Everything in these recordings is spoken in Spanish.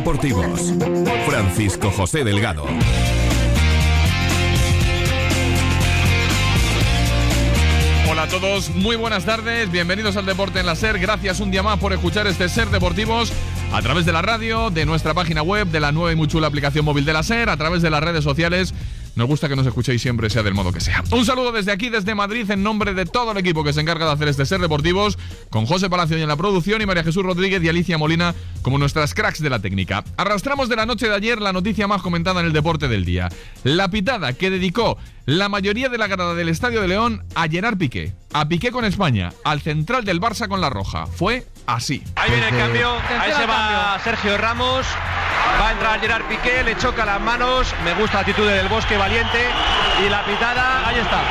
deportivos. Francisco José Delgado. Hola a todos, muy buenas tardes, bienvenidos al Deporte en la SER. Gracias un día más por escuchar este SER Deportivos a través de la radio, de nuestra página web, de la nueva y muy chula aplicación móvil de la SER, a través de las redes sociales. Nos gusta que nos escuchéis siempre, sea del modo que sea. Un saludo desde aquí, desde Madrid, en nombre de todo el equipo que se encarga de hacer este SER Deportivos, con José Palacio en la producción y María Jesús Rodríguez y Alicia Molina como nuestras cracks de la técnica. Arrastramos de la noche de ayer la noticia más comentada en el deporte del día. La pitada que dedicó la mayoría de la grada del Estadio de León a Gerard Piqué. A Piqué con España, al central del Barça con la roja. Fue así. Ahí viene el cambio, ahí se va Sergio Ramos. Va a entrar Gerard Piqué, le choca las manos. Me gusta la actitud del Bosque valiente. Y la pitada, ahí está.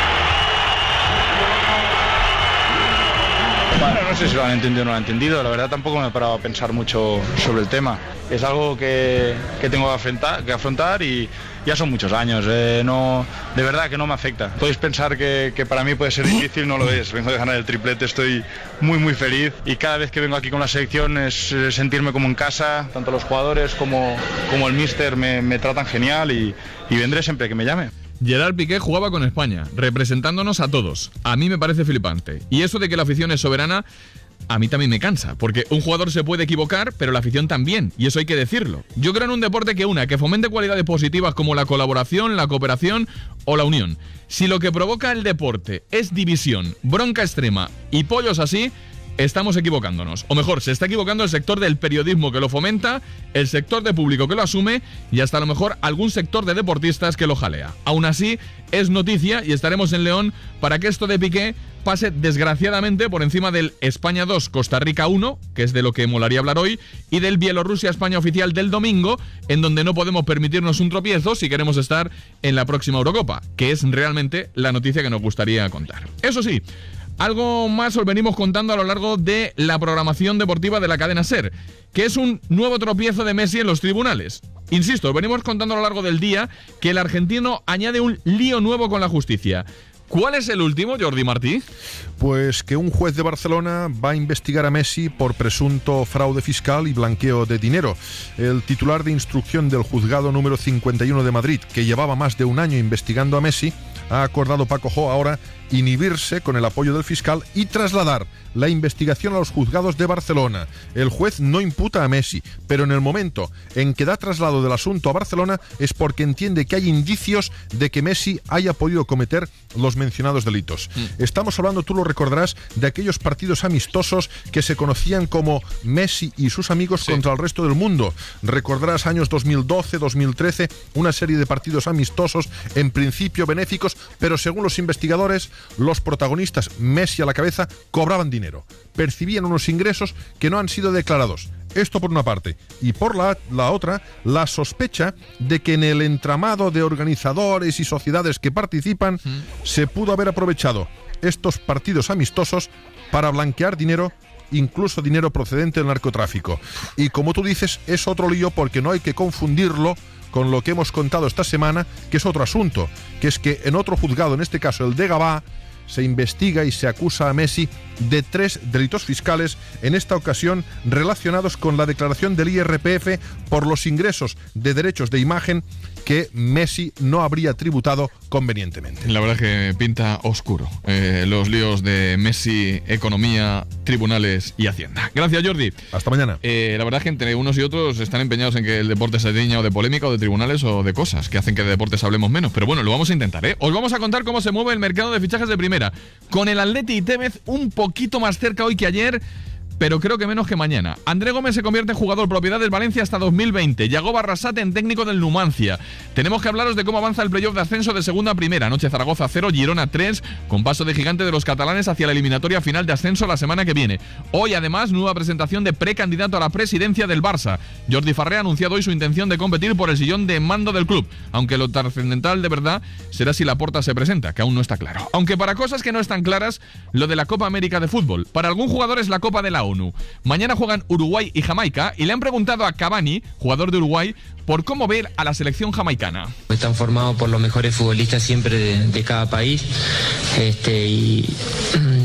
Bueno, no sé si lo han entendido o no lo han entendido. La verdad tampoco me he parado a pensar mucho sobre el tema. Es algo que tengo que afrontar y ya son muchos años. No, de verdad que no me afecta. Podéis pensar que para mí puede ser difícil, no lo es. Vengo de ganar el triplete, estoy muy feliz. Y cada vez que vengo aquí con la selección es sentirme como en casa. Tanto los jugadores como el míster me tratan genial y vendré siempre que me llame. Gerard Piqué jugaba con España, representándonos a todos. A mí me parece flipante. Y eso de que la afición es soberana, a mí también me cansa, porque un jugador se puede equivocar, pero la afición también, y eso hay que decirlo. Yo creo en un deporte que fomente cualidades positivas como la colaboración, la cooperación o la unión. Si lo que provoca el deporte es división, bronca extrema y pollos así, estamos equivocándonos. O mejor, se está equivocando el sector del periodismo que lo fomenta, el sector de público que lo asume y hasta a lo mejor algún sector de deportistas que lo jalea. Aún así, es noticia y estaremos en León para que esto de Piqué pase desgraciadamente por encima del España 2, Costa Rica 1, que es de lo que molaría hablar hoy, y del Bielorrusia-España oficial del domingo, en donde no podemos permitirnos un tropiezo si queremos estar en la próxima Eurocopa, que es realmente la noticia que nos gustaría contar. Eso sí, algo más os venimos contando a lo largo de la programación deportiva de la cadena SER, que es un nuevo tropiezo de Messi en los tribunales. Insisto, os venimos contando a lo largo del día que el argentino añade un lío nuevo con la justicia. ¿Cuál es el último, Jordi Martí? Pues que un juez de Barcelona va a investigar a Messi por presunto fraude fiscal y blanqueo de dinero. El titular de instrucción del juzgado número 51 de Madrid, que llevaba más de un año investigando a Messi, ha acordado Paco Jo ahora inhibirse con el apoyo del fiscal y trasladar la investigación a los juzgados de Barcelona. El juez no imputa a Messi, pero en el momento en que da traslado del asunto a Barcelona es porque entiende que hay indicios de que Messi haya podido cometer los mencionados delitos. Estamos hablando, tú lo recordarás, de aquellos partidos amistosos que se conocían como Messi y sus amigos contra el resto del mundo. Recordarás años 2012, 2013, una serie de partidos amistosos, en principio benéficos, pero según los investigadores, los protagonistas, Messi a la cabeza, cobraban dinero, percibían unos ingresos que no han sido declarados. Esto por una parte. Y por la otra, la sospecha de que en el entramado de organizadores y sociedades que participan se pudo haber aprovechado estos partidos amistosos para blanquear dinero, incluso dinero procedente del narcotráfico. Y como tú dices, es otro lío porque no hay que confundirlo con lo que hemos contado esta semana, que es otro asunto, que es que en otro juzgado, en este caso el de Gavá, se investiga y se acusa a Messi de 3 delitos fiscales, en esta ocasión relacionados con la declaración del IRPF por los ingresos de derechos de imagen que Messi no habría tributado convenientemente. La verdad es que pinta oscuro los líos de Messi, economía, tribunales y Hacienda. Gracias, Jordi. Hasta mañana. La verdad es que entre unos y otros están empeñados en que el deporte se tiña o de polémica o de tribunales o de cosas que hacen que de deportes hablemos menos. Pero bueno, lo vamos a intentar, ¿eh? Os vamos a contar cómo se mueve el mercado de fichajes de primera, con el Atleti y Tevez un poquito más cerca hoy que ayer, pero creo que menos que mañana. André Gómez se convierte en jugador propiedad del Valencia hasta 2020. Yagoba Arrasate en técnico del Numancia. Tenemos que hablaros de cómo avanza el playoff de ascenso de segunda a primera. Anoche Zaragoza 0, Girona 3, con paso de gigante de los catalanes hacia la eliminatoria final de ascenso la semana que viene. Hoy, además, nueva presentación de precandidato a la presidencia del Barça. Jordi Farré ha anunciado hoy su intención de competir por el sillón de mando del club, aunque lo trascendental de verdad será si Laporta se presenta, que aún no está claro. Aunque para cosas que no están claras, lo de la Copa América de fútbol. Para algún jugador es la Copa de la ONU. Mañana juegan Uruguay y Jamaica y le han preguntado a Cavani, jugador de Uruguay, por cómo ver a la selección jamaicana. Están formados por los mejores futbolistas siempre de cada país y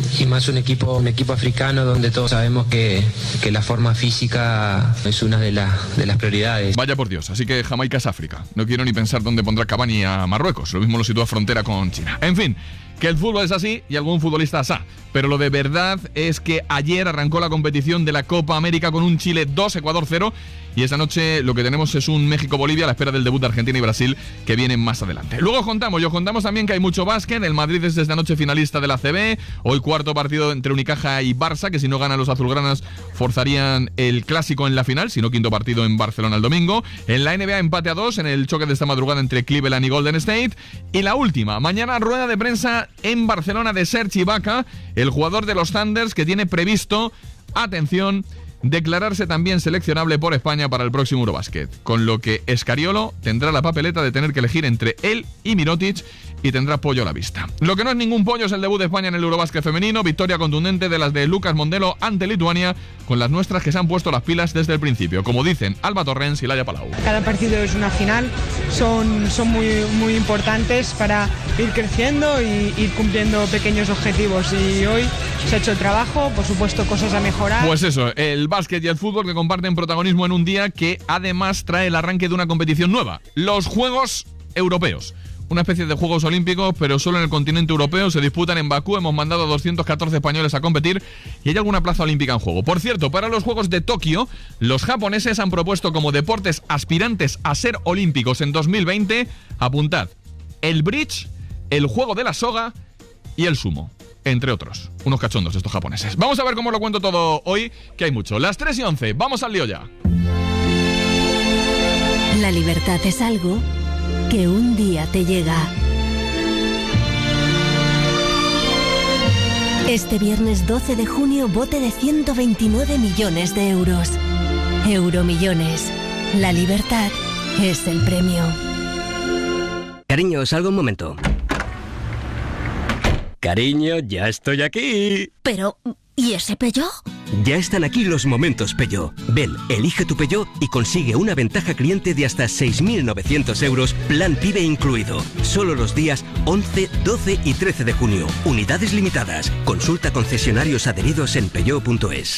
más un equipo africano donde todos sabemos que la forma física es una de las prioridades. Vaya por Dios, así que Jamaica es África. No quiero ni pensar dónde pondrá Cavani a Marruecos. Lo mismo lo sitúa frontera con China. En fin, que el fútbol es así y algún futbolista asá. Pero lo de verdad es que ayer arrancó la competición de la Copa América con un Chile 2, Ecuador 0. Y esta noche lo que tenemos es un México-Bolivia a la espera del debut de Argentina y Brasil que vienen más adelante. Luego os contamos también que hay mucho básquet. El Madrid es esta noche finalista de la ACB. Hoy cuarto partido entre Unicaja y Barça, que si no ganan los azulgranas forzarían el clásico en la final, si no quinto partido en Barcelona el domingo. En la NBA empate a 2 en el choque de esta madrugada entre Cleveland y Golden State. Y la última, mañana rueda de prensa en Barcelona de Serge Ibaka, el jugador de los Thunders que tiene previsto, atención, declararse también seleccionable por España para el próximo Eurobasket, con lo que Escariolo tendrá la papeleta de tener que elegir entre él y Mirotic y tendrá pollo a la vista. Lo que no es ningún pollo es el debut de España en el Eurobasket femenino, victoria contundente de las de Lucas Mondelo ante Lituania, con las nuestras que se han puesto las pilas desde el principio, como dicen Alba Torrens y Laia Palau. Cada partido es una final, son muy importantes para ir creciendo y ir cumpliendo pequeños objetivos, y hoy se ha hecho el trabajo, por supuesto cosas a mejorar. Pues eso, el básquet y el fútbol que comparten protagonismo en un día que además trae el arranque de una competición nueva, los Juegos Europeos. Una especie de Juegos Olímpicos, pero solo en el continente europeo. Se disputan en Bakú. Hemos mandado a 214 españoles a competir y hay alguna plaza olímpica en juego. Por cierto, para los Juegos de Tokio, los japoneses han propuesto como deportes aspirantes a ser olímpicos en 2020, apuntad, el bridge, el juego de la soga y el sumo, entre otros. Unos cachondos estos japoneses. Vamos a ver cómo lo cuento todo hoy, que hay mucho. Las 3:11, vamos al lío ya. La libertad es algo que un día te llega. Este viernes 12 de junio, bote de 129 millones de euros. Euromillones. La libertad es el premio. Cariño, salgo un momento. Cariño, ya estoy aquí. Pero, ¿y ese Peugeot? Ya están aquí los momentos Peugeot. Ven, elige tu Peugeot y consigue una ventaja cliente de hasta 6.900 euros, plan PIBE incluido. Solo los días 11, 12 y 13 de junio. Unidades limitadas. Consulta concesionarios adheridos en peugeot.es.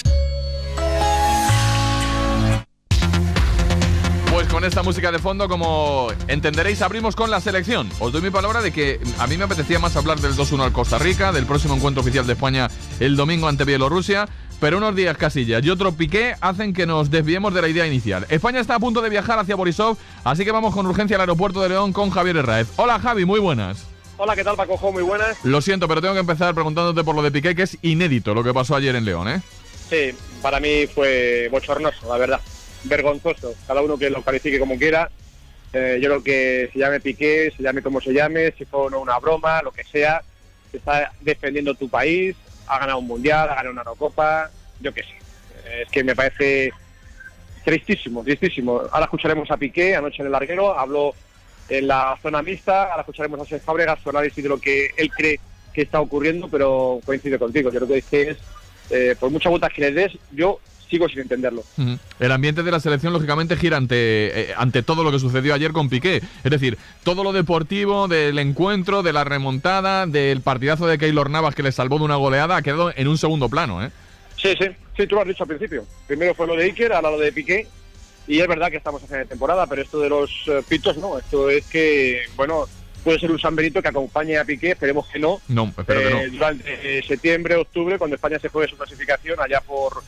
Pues con esta música de fondo, como entenderéis, abrimos con la selección. Os doy mi palabra de que a mí me apetecía más hablar del 2-1 al Costa Rica, del próximo encuentro oficial de España el domingo ante Bielorrusia, pero unos días Casillas y otro Piqué hacen que nos desviemos de la idea inicial. España está a punto de viajar hacia Borisov, así que vamos con urgencia al aeropuerto de León con Javier Herráez. Hola Javi, muy buenas. Hola, ¿qué tal, Paco? Muy buenas. Lo siento, pero tengo que empezar preguntándote por lo de Piqué, que es inédito lo que pasó ayer en León, ¿eh? Sí, para mí fue bochornoso, la verdad. Vergonzoso, cada uno que lo califique como quiera. Yo creo que se llame Piqué, se llame como se llame, si fue o no una broma, lo que sea, se está defendiendo tu país, ha ganado un mundial, ha ganado una Eurocopa, yo qué sé. Es que me parece tristísimo. Ahora escucharemos a Piqué, anoche en el larguero, habló en la zona mixta, ahora escucharemos a Cesc Fábregas su análisis de lo que él cree que está ocurriendo, pero coincide contigo. Yo creo que es, por muchas vueltas que le des, yo sigo sin entenderlo. El ambiente de la selección lógicamente gira ante todo lo que sucedió ayer con Piqué, es decir, todo lo deportivo del encuentro, de la remontada, del partidazo de Keylor Navas que le salvó de una goleada, ha quedado en un segundo plano, ¿eh? Sí, tú lo has dicho al principio. Primero fue lo de Iker, ahora lo de Piqué, y es verdad que estamos a final de temporada, pero esto de los pitos no, esto es que, bueno, puede ser un San Benito que acompañe a Piqué, esperemos que no. No, espero que no. Durante septiembre, octubre, cuando España se juegue su clasificación allá por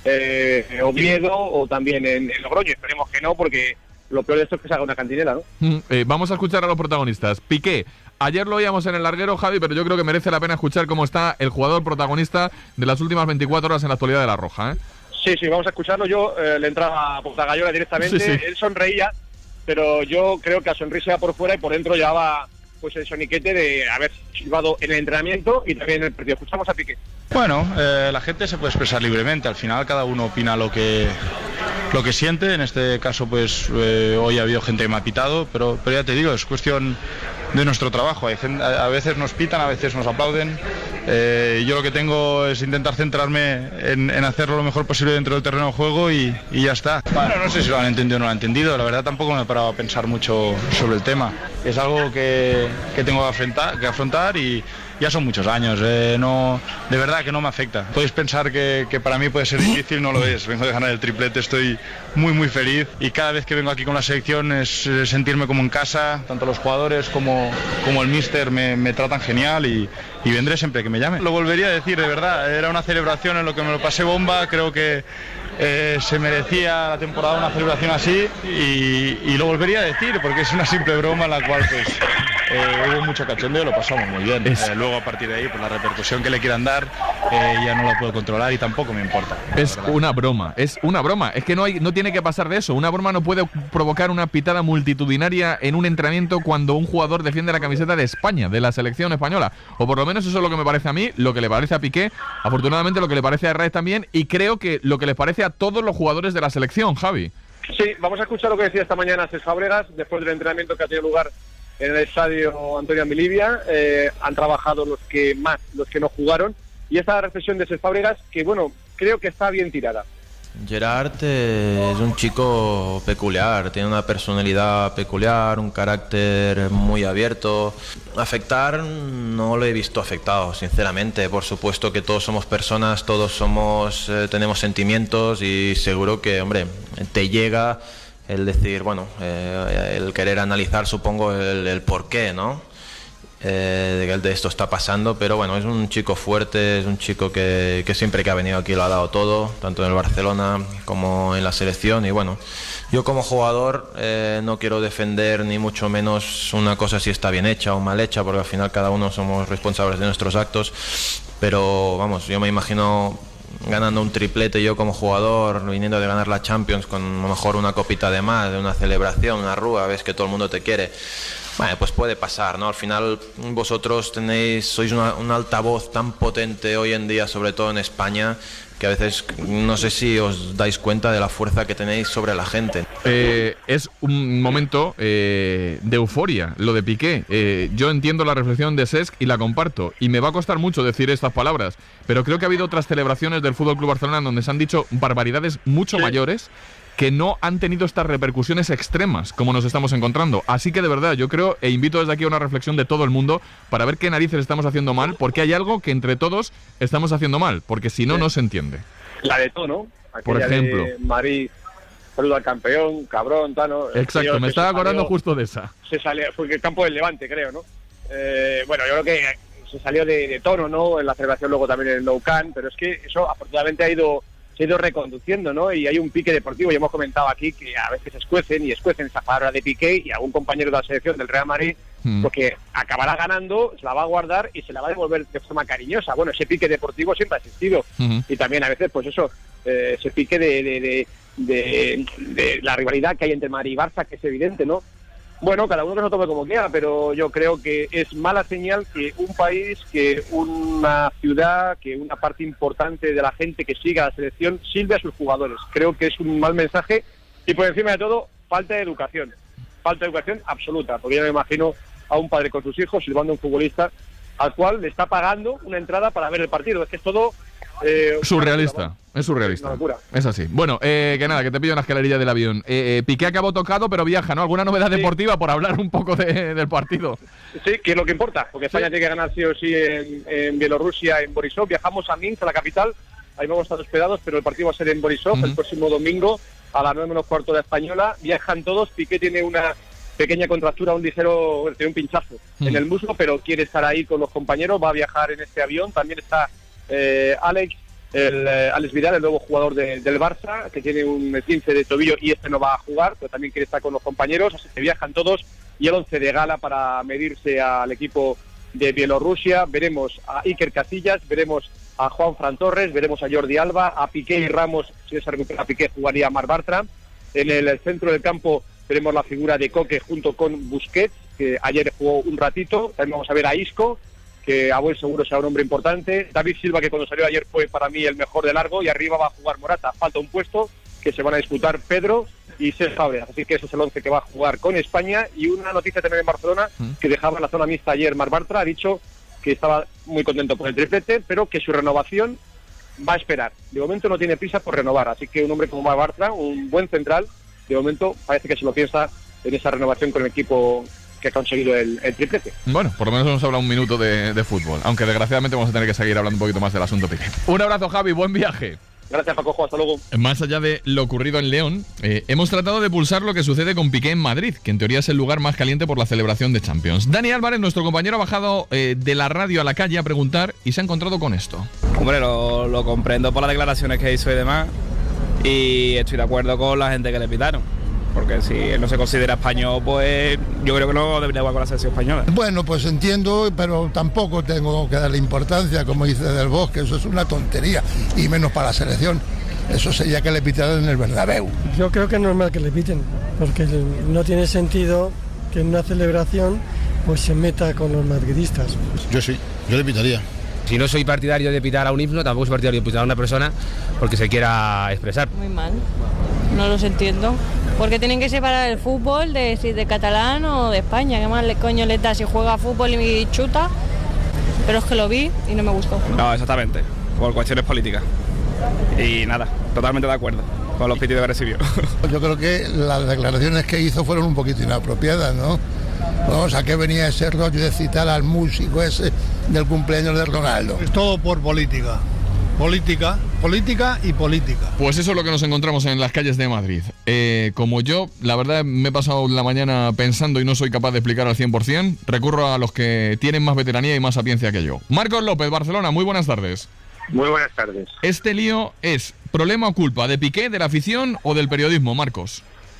Oviedo o también en Logroño, esperemos que no, porque lo peor de esto es que se haga una cantinela, ¿no? Vamos a escuchar a los protagonistas. Piqué, ayer lo oíamos en el larguero, Javi, pero yo creo que merece la pena escuchar cómo está el jugador protagonista de las últimas 24 horas en la actualidad de la Roja, ¿eh? Sí, vamos a escucharlo. Yo le entraba a Portagayola directamente, sí. Él sonreía, pero yo creo que la sonrisa iba por fuera y por dentro llevaba pues el soniquete de haber silbado en el entrenamiento y también en el partido. Escuchamos a Piqué. Bueno, la gente se puede expresar libremente, al final cada uno opina lo que siente, en este caso pues hoy ha habido gente que me ha pitado, pero ya te digo, es cuestión de nuestro trabajo, hay gente, a veces nos pitan, a veces nos aplauden, yo lo que tengo es intentar centrarme en hacerlo lo mejor posible dentro del terreno de juego y ya está. Bueno, no sé si lo han entendido o no lo han entendido, la verdad tampoco me he parado a pensar mucho sobre el tema, es algo que tengo que afrontar y ya son muchos años, no, de verdad que no me afecta. Podéis pensar que para mí puede ser difícil, no lo es. Vengo de ganar el triplete, estoy muy feliz y cada vez que vengo aquí con la selección es sentirme como en casa. Tanto los jugadores como el míster me tratan genial y vendré siempre que me llame. Lo volvería a decir, de verdad, era una celebración en lo que me lo pasé bomba, creo que se merecía la temporada una celebración así y lo volvería a decir porque es una simple broma en la cual pues hubo mucho cachondeo y lo pasamos muy bien. Luego a partir de ahí pues la repercusión que le quieran dar ya no la puedo controlar y tampoco me importa. Es una broma, es que no tiene que pasar de eso. Una broma no puede provocar una pitada multitudinaria en un entrenamiento cuando un jugador defiende la camiseta de España, de la selección española, o por lo menos eso es lo que me parece a mí, lo que le parece a Piqué, afortunadamente lo que le parece a Herrera también, y creo que lo que les parece a todos los jugadores de la selección, Javi. Sí, vamos a escuchar lo que decía esta mañana Cesc Fábregas después del entrenamiento que ha tenido lugar en el estadio Antonio Amilibia. Han trabajado los que no jugaron, y esta reflexión de Cesc Fábregas que, bueno, creo que está bien tirada. Gerard es un chico peculiar, tiene una personalidad peculiar, un carácter muy abierto. Afectar no lo he visto afectado, sinceramente. Por supuesto que todos somos personas, todos tenemos sentimientos y seguro que, hombre, te llega el decir, bueno, el querer analizar, supongo, el porqué, ¿no? De esto está pasando, pero bueno, es un chico fuerte, es un chico que siempre que ha venido aquí lo ha dado todo, tanto en el Barcelona como en la selección. Y bueno, yo como jugador no quiero defender ni mucho menos una cosa si está bien hecha o mal hecha, porque al final cada uno somos responsables de nuestros actos, pero vamos, yo me imagino ganando un triplete yo como jugador, viniendo de ganar la Champions con a lo mejor una copita de más, de una celebración, una rúa, ves que todo el mundo te quiere. Bueno, pues puede pasar, ¿no? Al final vosotros sois un altavoz tan potente hoy en día, sobre todo en España, que a veces no sé si os dais cuenta de la fuerza que tenéis sobre la gente. Es un momento de euforia, lo de Piqué. Yo entiendo la reflexión de Cesc y la comparto, y me va a costar mucho decir estas palabras, pero creo que ha habido otras celebraciones del FC Barcelona donde se han dicho barbaridades mucho mayores que no han tenido estas repercusiones extremas como nos estamos encontrando. Así que de verdad yo creo, e invito desde aquí a una reflexión de todo el mundo para ver qué narices estamos haciendo mal, porque hay algo que entre todos estamos haciendo mal, porque si no, no se entiende. La de Tono, por ejemplo. Madrid, saludo al campeón, cabrón, Tano. Exacto, me estaba acordando justo de esa. Se salió, fue el campo del Levante, creo, ¿no? Bueno, yo creo que se salió de tono, ¿no? En la celebración luego también en el Nou Camp, pero es que eso afortunadamente se ha ido reconduciendo, ¿no? Y hay un pique deportivo, y hemos comentado aquí que a veces escuecen esa palabra de Piqué, y algún compañero de la selección del Real Madrid, porque acabará ganando, se la va a guardar y se la va a devolver de forma cariñosa. Bueno, ese pique deportivo siempre ha existido, y también a veces, pues eso, ese pique de la rivalidad que hay entre Madrid y Barça, que es evidente, ¿no? Bueno, cada uno que se lo tome como quiera, pero yo creo que es mala señal que un país, que una ciudad, que una parte importante de la gente que siga a la selección silbe a sus jugadores. Creo que es un mal mensaje, y por encima de todo, falta de educación absoluta, porque yo me imagino a un padre con sus hijos silbando a un futbolista al cual le está pagando una entrada para ver el partido. Es que es todo surrealista. Es surrealista. Una locura. Es así. Bueno, que nada, que te pillo en la escalerilla del avión. Piqué acabó tocado, pero viaja, ¿no? ¿Alguna novedad deportiva por hablar un poco del partido? Sí, que es lo que importa, porque España tiene que ganar sí o sí en Bielorrusia, en Borisov. Viajamos a Minsk, a la capital. Ahí hemos estado hospedados, pero el partido va a ser en Borisov el próximo domingo a las 9:15 de la española. Viajan todos. Piqué tiene una pequeña contractura, tiene un pinchazo en el muslo, pero quiere estar ahí con los compañeros. Va a viajar en este avión. También está Alex Vidal, el nuevo jugador del Barça, que tiene un 15 de tobillo y no va a jugar, pero también quiere estar con los compañeros. Así que viajan todos, y el 11 de gala para medirse al equipo de Bielorrusia. Veremos a Iker Casillas, veremos a Juanfran Torres, veremos a Jordi Alba, a Piqué y Ramos. Si se recupera Piqué, jugaría Marc Bartra. En el centro del campo veremos la figura de Koke junto con Busquets, que ayer jugó un ratito. También vamos a ver a Isco, que a buen seguro será un hombre importante. David Silva, que cuando salió ayer fue para mí el mejor de largo, y arriba va a jugar Morata. Falta un puesto que se van a disputar Pedro y Cesc Fábregas, así que ese es el 11 que va a jugar con España. Y una noticia también en Barcelona, que dejaba la zona mixta ayer Marc Bartra, ha dicho que estaba muy contento por el triplete, pero que su renovación va a esperar. De momento no tiene prisa por renovar, así que un hombre como Marc Bartra, un buen central, de momento parece que se lo piensa en esa renovación con el equipo que ha conseguido el triplete. Bueno, por lo menos hemos hablado un minuto de fútbol, aunque desgraciadamente vamos a tener que seguir hablando un poquito más del asunto Piqué. Un abrazo, Javi, buen viaje. Gracias, Paco, hasta luego. Más allá de lo ocurrido en León, hemos tratado de pulsar lo que sucede con Piqué en Madrid, que en teoría es el lugar más caliente por la celebración de Champions. Dani Álvarez, nuestro compañero, ha bajado de la radio a la calle a preguntar y se ha encontrado con esto. Hombre, lo comprendo por las declaraciones que hizo y demás, y estoy de acuerdo con la gente que le pitaron. Porque si él no se considera español, pues yo creo que no debería jugar con la selección española. Bueno, pues entiendo, pero tampoco tengo que darle importancia, como dice Del Bosque, eso es una tontería, y menos para la selección. Eso sería que le pitaran en el Bernabéu. Yo creo que es normal que le piten, porque no tiene sentido que en una celebración pues se meta con los madridistas. Yo sí, yo le pitaría. Si no soy partidario de pitar a un himno, tampoco soy partidario de pitar a una persona porque se quiera expresar. Muy mal, no los entiendo. Porque tienen que separar el fútbol de catalán o de España. ¿Qué más coño les da si juega fútbol y chuta? Pero es que lo vi y no me gustó. No, exactamente, por cuestiones políticas. Y nada, totalmente de acuerdo con los pitidos que recibió. Yo creo que las declaraciones que hizo fueron un poquito inapropiadas, ¿no? Vamos, ¿a qué venía ese rollo de citar al músico ese del cumpleaños de Ronaldo? Es todo por política. Política y política. Pues eso es lo que nos encontramos en las calles de Madrid. Como yo, la verdad, me he pasado la mañana pensando y no soy capaz de explicar al 100%, recurro a los que tienen más veteranía y más sapiencia que yo. Marcos López, Barcelona, muy buenas tardes. Muy buenas tardes. ¿Este lío es problema o culpa de Piqué, de la afición o del periodismo, Marcos?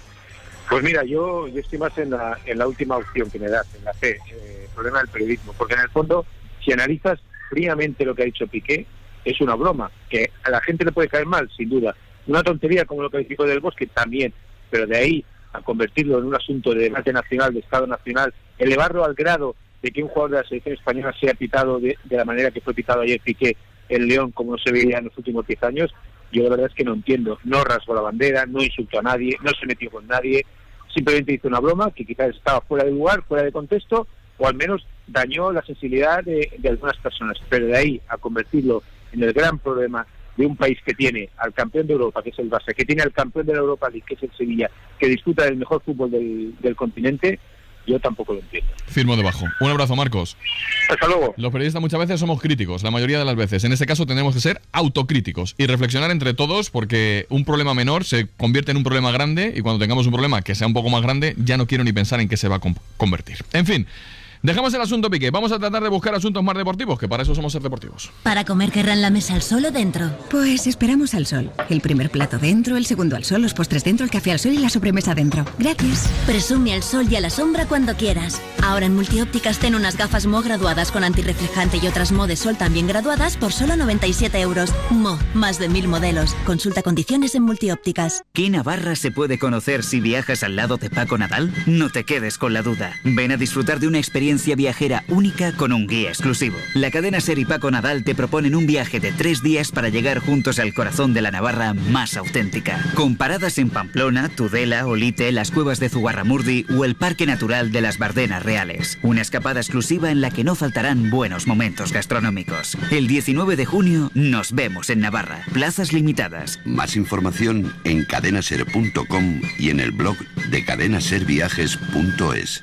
Pues mira, yo estoy más en la última opción que me das, en la C, problema del periodismo, porque en el fondo, si analizas fríamente lo que ha dicho Piqué, es una broma, que a la gente le puede caer mal, sin duda. Una tontería como lo que dijo Del Bosque también, pero de ahí a convertirlo en un asunto de debate nacional, de Estado nacional, elevarlo al grado de que un jugador de la selección española sea pitado de la manera que fue pitado ayer Piqué en León, como no se veía en los últimos 10 años, yo la verdad es que no entiendo. No rasgó la bandera, no insultó a nadie, no se metió con nadie, simplemente hizo una broma que quizás estaba fuera de lugar, fuera de contexto, o al menos dañó la sensibilidad de algunas personas, pero de ahí a convertirlo en el gran problema de un país que tiene al campeón de Europa, que es el Barça, que tiene al campeón de la Europa League, que es el Sevilla, que disfruta del mejor fútbol del continente, yo tampoco lo entiendo. Firmo debajo. Un abrazo, Marcos. Hasta luego. Los periodistas muchas veces somos críticos, la mayoría de las veces. En este caso tenemos que ser autocríticos y reflexionar entre todos, porque un problema menor se convierte en un problema grande, y cuando tengamos un problema que sea un poco más grande, ya no quiero ni pensar en qué se va a convertir. En fin, dejamos el asunto Piqué. Vamos a tratar de buscar asuntos más deportivos, que para eso somos Ser Deportivos. ¿Para comer querrán la mesa al sol o dentro? Pues esperamos al sol. El primer plato dentro, el segundo al sol, los postres dentro, el café al sol y la sobremesa dentro. Gracias. Presume al sol y a la sombra cuando quieras. Ahora en Multiópticas ten unas gafas Mo graduadas con antirreflejante y otras Mo de sol también graduadas por solo 97 euros. Mo, más de 1000 modelos. Consulta condiciones en Multiópticas. ¿Qué Navarra se puede conocer si viajas al lado de Paco Nadal? No te quedes con la duda. Ven a disfrutar de una experiencia viajera única con un guía exclusivo. La cadena SER y Paco Nadal te proponen un viaje de 3 días para llegar juntos al corazón de la Navarra más auténtica. Con paradas en Pamplona, Tudela, Olite, las cuevas de Zugarramurdi o el Parque Natural de las Bardenas Reales. Una escapada exclusiva en la que no faltarán buenos momentos gastronómicos. El 19 de junio nos vemos en Navarra. Plazas limitadas. Más información en cadenaser.com y en el blog de cadenaserviajes.es.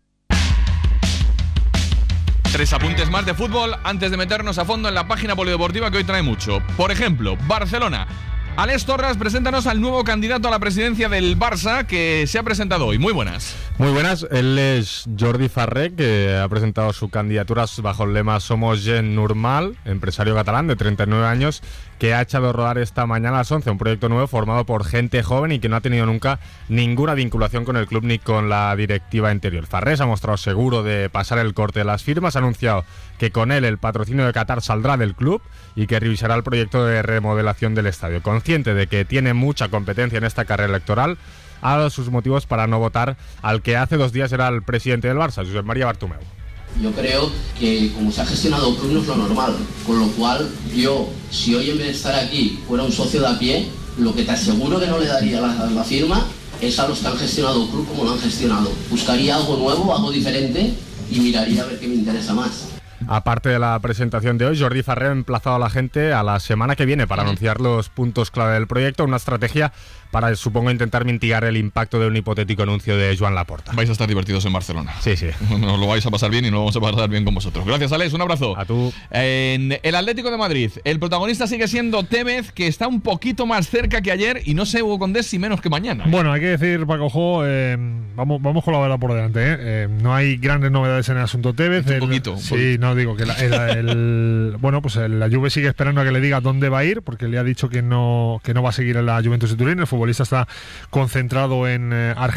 3 apuntes más de fútbol antes de meternos a fondo en la página polideportiva, que hoy trae mucho. Por ejemplo, Barcelona. Alex Torras, preséntanos al nuevo candidato a la presidencia del Barça que se ha presentado hoy. Muy buenas. Muy buenas, él es Jordi Farré, que ha presentado su candidatura bajo el lema Somos Gent Normal, empresario catalán de 39 años, que ha echado a rodar esta mañana a las 11 un proyecto nuevo formado por gente joven y que no ha tenido nunca ninguna vinculación con el club ni con la directiva anterior. Farré se ha mostrado seguro de pasar el corte de las firmas, ha anunciado que con él el patrocinio de Qatar saldrá del club y que revisará el proyecto de remodelación del estadio. Consciente de que tiene mucha competencia en esta carrera electoral, ha dado sus motivos para no votar al que hace 2 días era el presidente del Barça, Josep María Bartomeu. Yo creo que como se ha gestionado el club no es lo normal, con lo cual yo, si hoy en vez de estar aquí fuera un socio de a pie, lo que te aseguro que no le daría la firma es a los que han gestionado el club como lo han gestionado. Buscaría algo nuevo, algo diferente y miraría a ver qué me interesa más. Aparte de la presentación de hoy, Jordi Farré ha emplazado a la gente a la semana que viene para anunciar los puntos clave del proyecto, una estrategia para, supongo, intentar mitigar el impacto de un hipotético anuncio de Joan Laporta. Vais a estar divertidos en Barcelona. Sí. Nos lo vais a pasar bien y nos lo vamos a pasar bien con vosotros. Gracias, Alex, un abrazo. A tú. En el Atlético de Madrid, el protagonista sigue siendo Tevez, que está un poquito más cerca que ayer, y no sé, Hugo Condés, si menos que mañana. Bueno, hay que decir, Paco Jo, vamos con la verdad por delante. No hay grandes novedades en el asunto Tevez. Un poquito. Sí, no digo que bueno, pues la Juve sigue esperando a que le diga dónde va a ir, porque le ha dicho que no va a seguir en la Juventus de Turín. El futbolista está concentrado en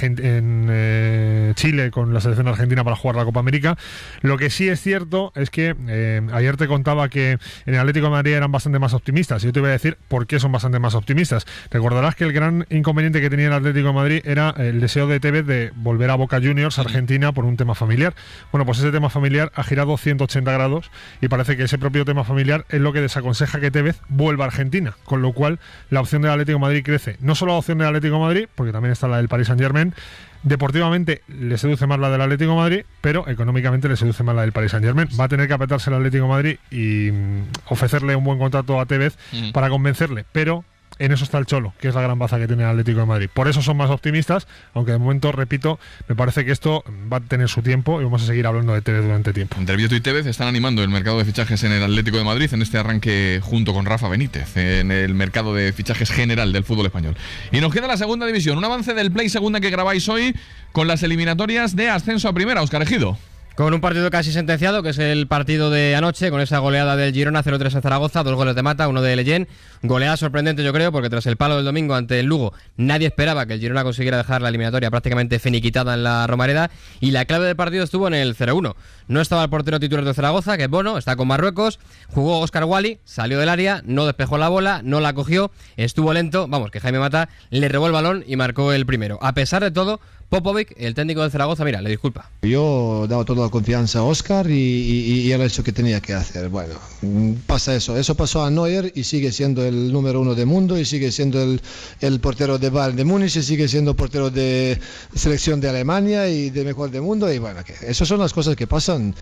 Chile con la selección argentina para jugar la Copa América. Lo que sí es cierto es que ayer te contaba que en el Atlético de Madrid eran bastante más optimistas. Yo te voy a decir por qué son bastante más optimistas. Recordarás que el gran inconveniente que tenía el Atlético de Madrid era el deseo de Tevez de volver a Boca Juniors, Argentina, por un tema familiar. Bueno, pues ese tema familiar ha girado 180 grados y parece que ese propio tema familiar es lo que desaconseja que Tevez vuelva a Argentina, con lo cual la opción del Atlético de Madrid crece. No solo la opción del Atlético de Madrid, porque también está la del Paris Saint-Germain. Deportivamente le seduce más la del Atlético de Madrid, pero económicamente le seduce más la del Paris Saint-Germain. Va a tener que apretarse el Atlético de Madrid y ofrecerle un buen contrato a Tevez para convencerle, pero en eso está el Cholo, que es la gran baza que tiene el Atlético de Madrid. Por eso son más optimistas, aunque de momento, repito, me parece que esto va a tener su tiempo y vamos a seguir hablando de Tevez durante tiempo. Entre Vieto y Tevez están animando el mercado de fichajes en el Atlético de Madrid en este arranque junto con Rafa Benítez en el mercado de fichajes general del fútbol español. Y nos queda la segunda división, un avance del Play Segunda que grabáis hoy con las eliminatorias de ascenso a primera. Óscar Ejido. Con un partido casi sentenciado, que es el partido de anoche, con esa goleada del Girona 0-3 en Zaragoza, 2 goles de Mata, 1 de Leyen. Goleada sorprendente, yo creo, porque tras el palo del domingo ante el Lugo, nadie esperaba que el Girona consiguiera dejar la eliminatoria prácticamente finiquitada en la Romareda, y la clave del partido estuvo en el 0-1. No estaba el portero titular de Zaragoza, que es Bono, está con Marruecos, jugó Óscar Wally, salió del área, no despejó la bola, no la cogió, estuvo lento, vamos, que Jaime Mata le robó el balón y marcó el primero. A pesar de todo, Popovic, el técnico del Zaragoza, mira, le disculpa. Yo he dado toda la confianza a Óscar y él ha hecho que tenía que hacer. Bueno, pasa eso pasó a Neuer y sigue siendo el número 1 del mundo y sigue siendo el portero de Bayern de Múnich y sigue siendo portero de selección de Alemania y de mejor del mundo, y bueno, que esas son las cosas que pasan.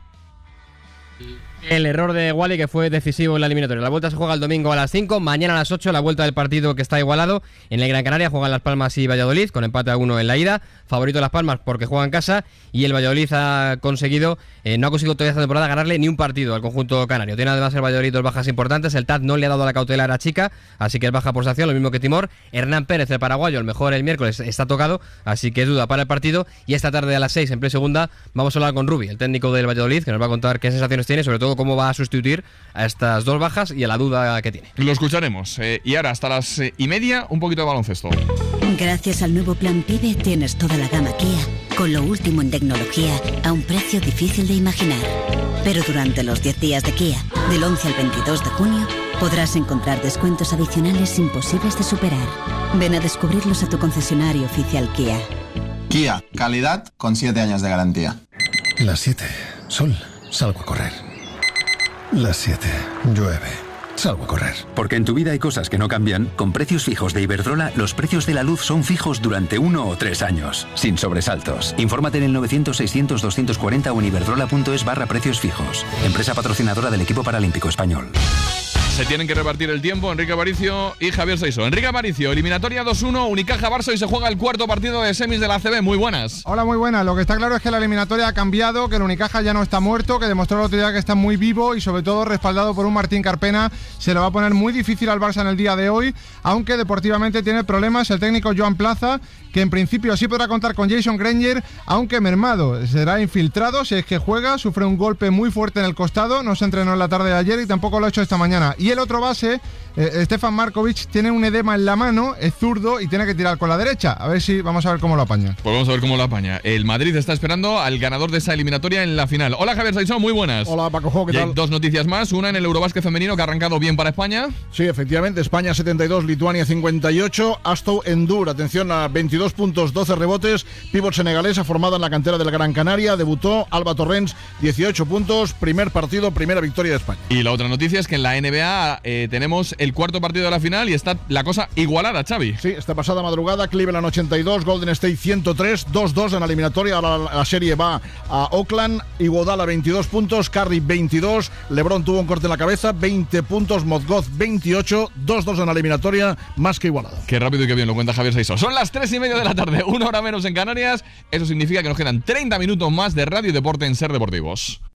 El error de Wally, que fue decisivo en la eliminatoria. La vuelta se juega el domingo a las 5, mañana a las 8 la vuelta del partido, que está igualado. En el Gran Canaria juegan Las Palmas y Valladolid, con empate a 1 en la ida. Favorito Las Palmas porque juega en casa, y el Valladolid no ha conseguido todavía esta temporada ganarle ni un partido al conjunto canario. Tiene además el Valladolid 2 bajas importantes. El TAD no le ha dado la cautelar a Chica, así que es baja por sanción, lo mismo que Timor. Hernán Pérez, el paraguayo, el mejor el miércoles, está tocado, así que duda para el partido. Y esta tarde a las 6 en Play Segunda vamos a hablar con Rubi, el técnico del Valladolid, que nos va a contar qué sensaciones tiene, sobre todo cómo va a sustituir a estas 2 bajas y a la duda que tiene. Lo escucharemos. Y ahora, hasta las 1:30, un poquito de baloncesto. Gracias al nuevo Plan PIBE tienes toda la gama Kia, con lo último en tecnología, a un precio difícil de imaginar. Pero durante los 10 días de Kia, del 11 al 22 de junio, podrás encontrar descuentos adicionales imposibles de superar. Ven a descubrirlos a tu concesionario oficial Kia. Kia, calidad con 7 años de garantía. Las 7, sol, salgo a correr. Las 7, llueve, salgo a correr. Porque en tu vida hay cosas que no cambian. Con precios fijos de Iberdrola, los precios de la luz son fijos durante 1 o 3 años, sin sobresaltos. Infórmate en el 900-600-240 o en iberdrola.es/precios fijos. Empresa patrocinadora del equipo paralímpico español. Se tienen que repartir el tiempo Enrique Aparicio y Javier Saiso. Enrique Aparicio, eliminatoria 2-1, Unicaja-Barça, y se juega el cuarto partido de semis de la ACB. Muy buenas. Hola, muy buenas. Lo que está claro es que la eliminatoria ha cambiado, que el Unicaja ya no está muerto, que demostró el otro día que está muy vivo y sobre todo respaldado por un Martín Carpena. Se lo va a poner muy difícil al Barça en el día de hoy, aunque deportivamente tiene problemas el técnico Joan Plaza, que en principio sí podrá contar con Jason Granger, aunque mermado. Será infiltrado si es que juega, sufre un golpe muy fuerte en el costado, no se entrenó en la tarde de ayer y tampoco lo ha hecho esta mañana. Y el otro base, Stefan Markovic, tiene un edema en la mano, es zurdo y tiene que tirar con la derecha. Vamos a ver cómo lo apaña. Pues vamos a ver cómo lo apaña. El Madrid está esperando al ganador de esa eliminatoria en la final. Hola, Javier Saiso, muy buenas. Hola, Paco, ¿qué tal? 2 noticias más, una en el Eurobásquet femenino, que ha arrancado bien para España. Sí, efectivamente, España 72, Lituania 58, Astou Endur, atención, a 22 puntos, 12 rebotes, pívot senegalesa formada en la cantera del Gran Canaria, debutó Alba Torrents, 18 puntos, primer partido, primera victoria de España. Y la otra noticia es que en la NBA ya tenemos el cuarto partido de la final y está la cosa igualada, Xavi. Sí, esta pasada madrugada, Cleveland 82, Golden State 103, 2-2 en la eliminatoria. Ahora la serie va a Oakland, Iguodala 22 puntos, Curry 22, LeBron tuvo un corte en la cabeza, 20 puntos, Mozgov 28, 2-2 en la eliminatoria, más que igualada. Qué rápido y qué bien lo cuenta Javier Saiso. Son las 3:30 de la tarde, 1 hora menos en Canarias. Eso significa que nos quedan 30 minutos más de radio y deporte en Ser Deportivos.